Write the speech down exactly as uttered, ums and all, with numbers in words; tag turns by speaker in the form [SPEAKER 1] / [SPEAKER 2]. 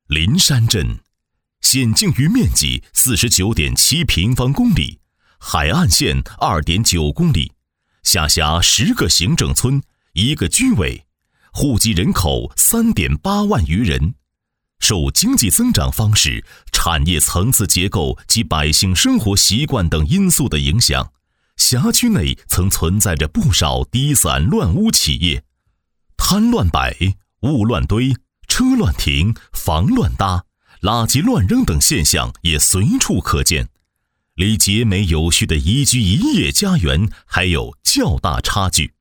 [SPEAKER 1] 林山镇县境域面积 四十九点七平方公里，海岸线 二点九公里，下辖十个行政村，一个居委，户籍人口 三点八万余人。受经济增长方式、产业层次结构及百姓生活习惯等因素的影响，辖区内曾存在着不少低散乱污企业，摊乱摆、物乱堆、车乱停、房乱搭、垃圾乱扔等现象也随处可见，离结美有序的宜居一业家园还有较大差距。